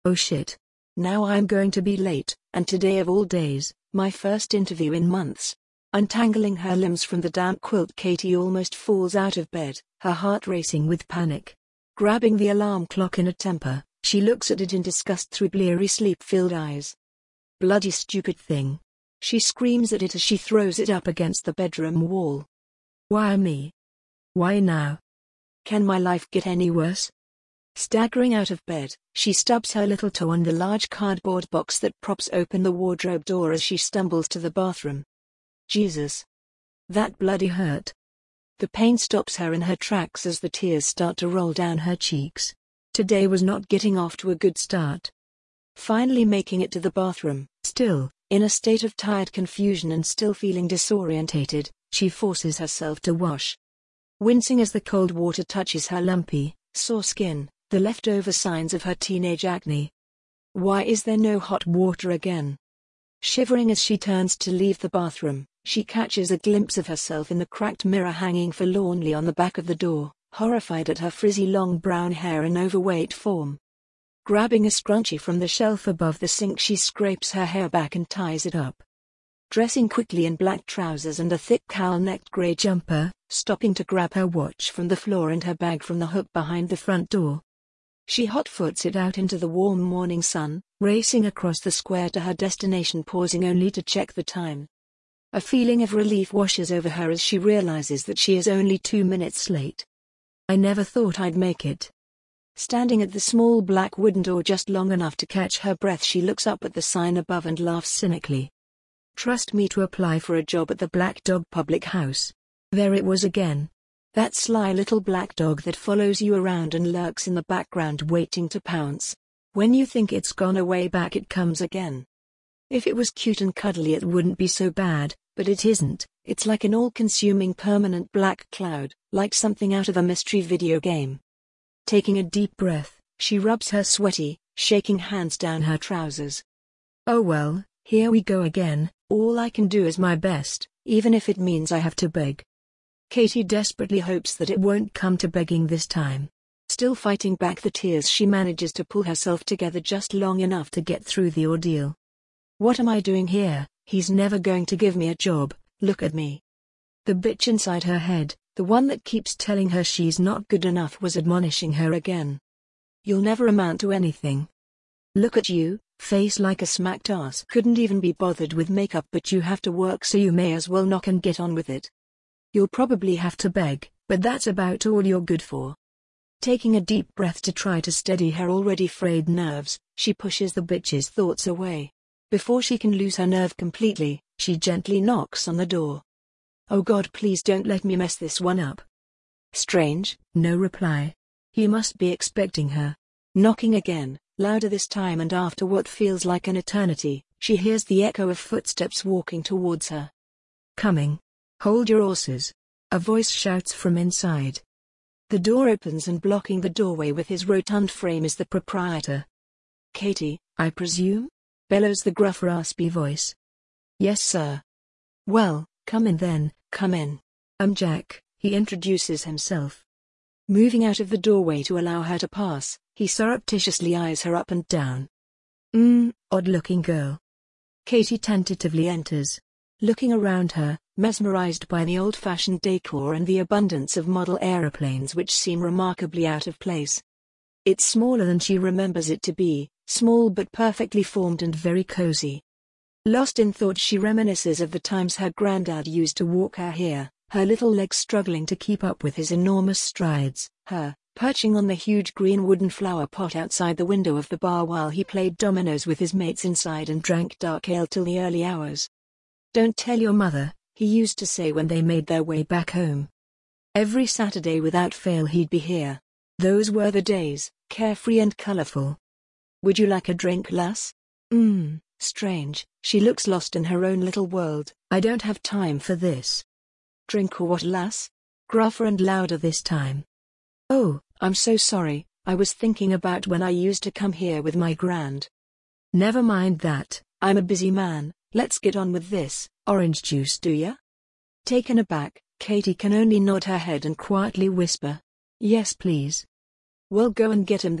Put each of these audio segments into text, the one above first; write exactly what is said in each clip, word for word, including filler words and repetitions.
Oh shit. Now I'm going to be late, and today of all days, my first interview in months. Untangling her limbs from the damp quilt, Katie almost falls out of bed, her heart racing with panic. Grabbing the alarm clock in a temper, she looks at it in disgust through bleary sleep-filled eyes. Bloody stupid thing. She screams at it as she throws it up against the bedroom wall. Why me? Why now? Can my life get any worse? Staggering out of bed, she stubs her little toe on the large cardboard box that props open the wardrobe door as she stumbles to the bathroom. Jesus. That bloody hurt. The pain stops her in her tracks as the tears start to roll down her cheeks. Today was not getting off to a good start. Finally making it to the bathroom, still, in a state of tired confusion and still feeling disorientated, she forces herself to wash. Wincing as the cold water touches her lumpy, sore skin, the leftover signs of her teenage acne. Why is there no hot water again? Shivering as she turns to leave the bathroom, she catches a glimpse of herself in the cracked mirror hanging forlornly on the back of the door, horrified at her frizzy long brown hair and overweight form. Grabbing a scrunchie from the shelf above the sink, she scrapes her hair back and ties it up. Dressing quickly in black trousers and a thick cowl-necked grey jumper, stopping to grab her watch from the floor and her bag from the hook behind the front door. She hot-foots it out into the warm morning sun, racing across the square to her destination, pausing only to check the time. A feeling of relief washes over her as she realizes that she is only two minutes late. I never thought I'd make it. Standing at the small black wooden door just long enough to catch her breath, she looks up at the sign above and laughs cynically. Trust me to apply for a job at the Black Dog Public House. There it was again. That sly little black dog that follows you around and lurks in the background waiting to pounce. When you think it's gone away, back it comes again. If it was cute and cuddly it wouldn't be so bad, but it isn't. It's like an all-consuming permanent black cloud, like something out of a mystery video game. Taking a deep breath, she rubs her sweaty, shaking hands down her trousers. Oh well, here we go again. All I can do is my best, even if it means I have to beg. Katie desperately hopes that it won't come to begging this time. Still fighting back the tears, she manages to pull herself together just long enough to get through the ordeal. What am I doing here? He's never going to give me a job, look at me. The bitch inside her head, the one that keeps telling her she's not good enough, was admonishing her again. You'll never amount to anything. Look at you, face like a smacked ass. Couldn't even be bothered with makeup, but you have to work, so you may as well knock and get on with it. You'll probably have to beg, but that's about all you're good for. Taking a deep breath to try to steady her already frayed nerves, she pushes the bitch's thoughts away. Before she can lose her nerve completely, she gently knocks on the door. Oh God, please don't let me mess this one up. Strange, no reply. He must be expecting her. Knocking again, louder this time, and after what feels like an eternity, she hears the echo of footsteps walking towards her. Coming. Hold your horses. A voice shouts from inside. The door opens, and blocking the doorway with his rotund frame is the proprietor. Katie, I presume? Bellows the gruff, raspy voice. Yes, sir. Well, come in then, come in. I'm Jack, he introduces himself. Moving out of the doorway to allow her to pass, he surreptitiously eyes her up and down. Mmm, odd-looking girl. Katie tentatively enters. Looking around her, mesmerized by the old-fashioned decor and the abundance of model aeroplanes which seem remarkably out of place. It's smaller than she remembers it to be, small but perfectly formed and very cozy. Lost in thought, she reminisces of the times her granddad used to walk her here, her little legs struggling to keep up with his enormous strides, her perching on the huge green wooden flower pot outside the window of the bar while he played dominoes with his mates inside and drank dark ale till the early hours. Don't tell your mother, he used to say when they made their way back home. Every Saturday without fail he'd be here. Those were the days, carefree and colorful. Would you like a drink, lass? Mmm, strange, she looks lost in her own little world. I don't have time for this. Drink or what, lass? Gruffer and louder this time. Oh, I'm so sorry, I was thinking about when I used to come here with my grand. Never mind that, I'm a busy man, let's get on with this. Orange juice, do ya? Taken aback, Katie can only nod her head and quietly whisper, yes please. Well, go and get him then,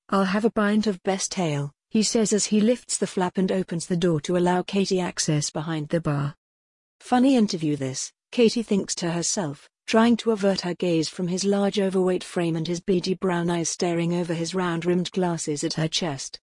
I'll have a pint of best ale, he says as he lifts the flap and opens the door to allow Katie access behind the bar. Funny interview this, Katie thinks to herself, trying to avert her gaze from his large overweight frame and his beady brown eyes staring over his round-rimmed glasses at her chest.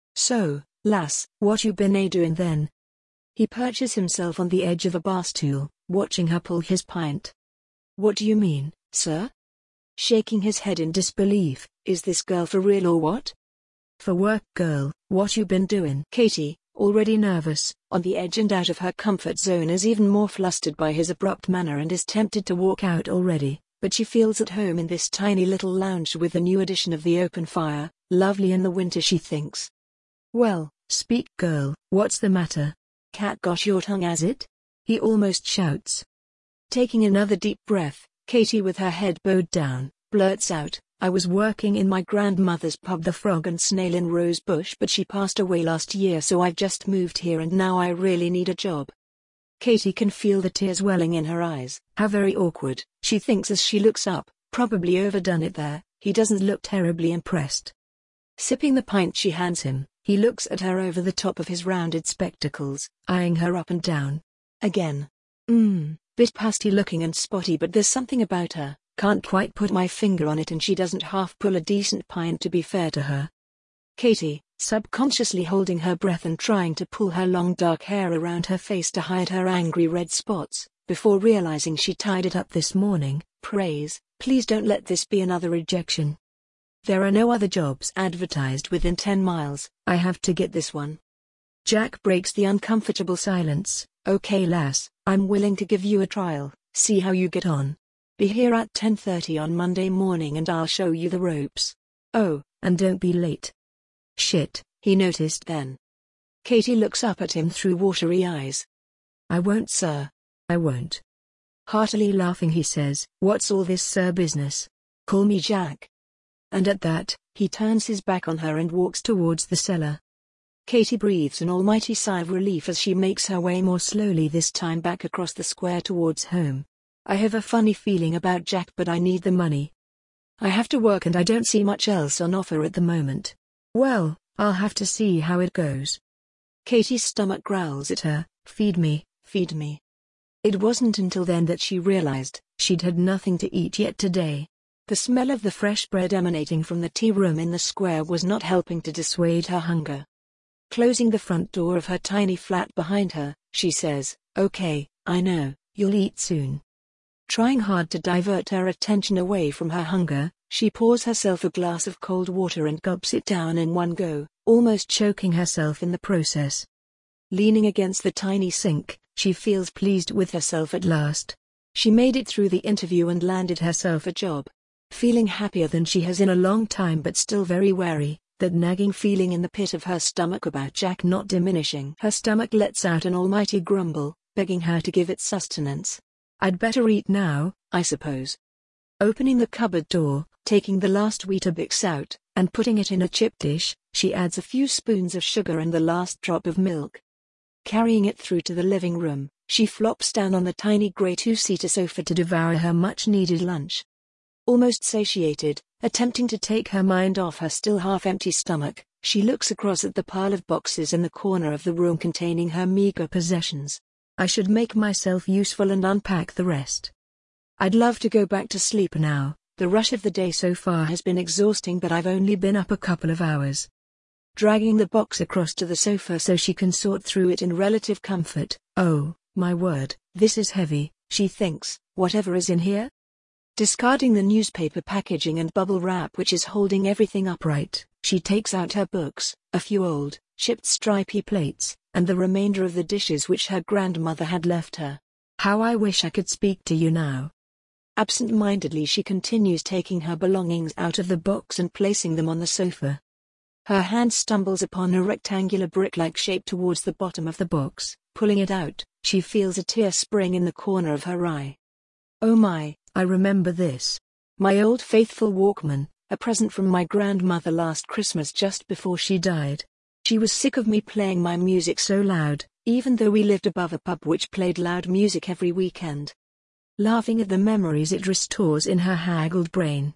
So, lass, what you been a doing then? He perches himself on the edge of a bar stool, watching her pull his pint. What do you mean, sir? Shaking his head in disbelief, is this girl for real or what? For work, girl, what you been doing? Katie, already nervous, on the edge and out of her comfort zone, is even more flustered by his abrupt manner and is tempted to walk out already, but she feels at home in this tiny little lounge with the new addition of the open fire, lovely in the winter she thinks. Well, speak girl, what's the matter? Cat got your tongue has it? He almost shouts. Taking another deep breath, Katie with her head bowed down, blurts out, I was working in my grandmother's pub the Frog and Snail in Rosebush, but she passed away last year, so I've just moved here and now I really need a job. Katie can feel the tears welling in her eyes. How very awkward, she thinks as she looks up, probably overdone it there. He doesn't look terribly impressed. Sipping the pint she hands him, he looks at her over the top of his rounded spectacles, eyeing her up and down. Again. Mmm, bit pasty looking and spotty, but there's something about her, can't quite put my finger on it, and she doesn't half pull a decent pint to be fair to her. Katie, subconsciously holding her breath and trying to pull her long dark hair around her face to hide her angry red spots, before realizing she tied it up this morning, prays, please don't let this be another rejection. There are no other jobs advertised within ten miles, I have to get this one. Jack breaks the uncomfortable silence. Okay lass, I'm willing to give you a trial, see how you get on. Be here at ten thirty on Monday morning and I'll show you the ropes. Oh, and don't be late. Shit, he noticed then. Katie looks up at him through watery eyes. I won't, sir. I won't. Heartily laughing he says, what's all this sir business? Call me Jack. And at that, he turns his back on her and walks towards the cellar. Katie breathes an almighty sigh of relief as she makes her way more slowly this time back across the square towards home. I have a funny feeling about Jack, but I need the money. I have to work and I don't see much else on offer at the moment. Well, I'll have to see how it goes. Katie's stomach growls at her, feed me, feed me. It wasn't until then that she realized she'd had nothing to eat yet today. The smell of the fresh bread emanating from the tea room in the square was not helping to dissuade her hunger. Closing the front door of her tiny flat behind her, she says, okay, I know, you'll eat soon. Trying hard to divert her attention away from her hunger, she pours herself a glass of cold water and gulps it down in one go, almost choking herself in the process. Leaning against the tiny sink, she feels pleased with herself at last. She made it through the interview and landed herself a job. Feeling happier than she has in a long time, but still very wary, that nagging feeling in the pit of her stomach about Jack not diminishing. Her stomach lets out an almighty grumble, begging her to give it sustenance. I'd better eat now, I suppose. Opening the cupboard door, taking the last Weetabix out, and putting it in a chip dish, she adds a few spoons of sugar and the last drop of milk. Carrying it through to the living room, she flops down on the tiny grey two-seater sofa to devour her much-needed lunch. Almost satiated, attempting to take her mind off her still half-empty stomach, she looks across at the pile of boxes in the corner of the room containing her meager possessions. I should make myself useful and unpack the rest. I'd love to go back to sleep now. The rush of the day so far has been exhausting, but I've only been up a couple of hours. Dragging the box across to the sofa so she can sort through it in relative comfort. Oh, my word, this is heavy, she thinks. Whatever is in here? Discarding the newspaper packaging and bubble wrap which is holding everything upright, she takes out her books, a few old, chipped stripy plates, and the remainder of the dishes which her grandmother had left her. How I wish I could speak to you now. Absent-mindedly she continues taking her belongings out of the box and placing them on the sofa. Her hand stumbles upon a rectangular brick-like shape towards the bottom of the box. Pulling it out, she feels a tear spring in the corner of her eye. Oh my, I remember this. My old faithful Walkman, a present from my grandmother last Christmas just before she died. She was sick of me playing my music so loud, even though we lived above a pub which played loud music every weekend. Laughing at the memories it restores in her haggled brain.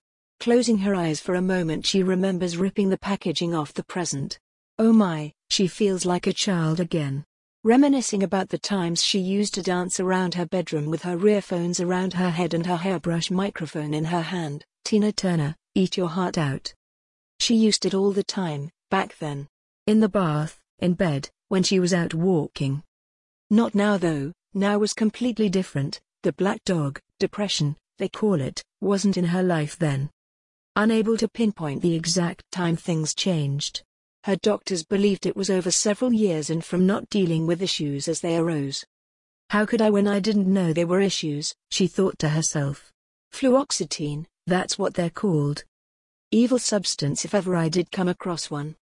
Closing her eyes for a moment, she remembers ripping the packaging off the present. Oh my, she feels like a child again. Reminiscing about the times she used to dance around her bedroom with her earphones around her head and her hairbrush microphone in her hand. Tina Turner, Eat Your Heart Out. She used it all the time, back then. In the bath, in bed, when she was out walking. Not now though, now was completely different. The black dog, depression, they call it, wasn't in her life then. Unable to pinpoint the exact time things changed. Her doctors believed it was over several years and from not dealing with issues as they arose. How could I when I didn't know they were issues, she thought to herself. Fluoxetine, that's what they're called. Evil substance if ever I did come across one.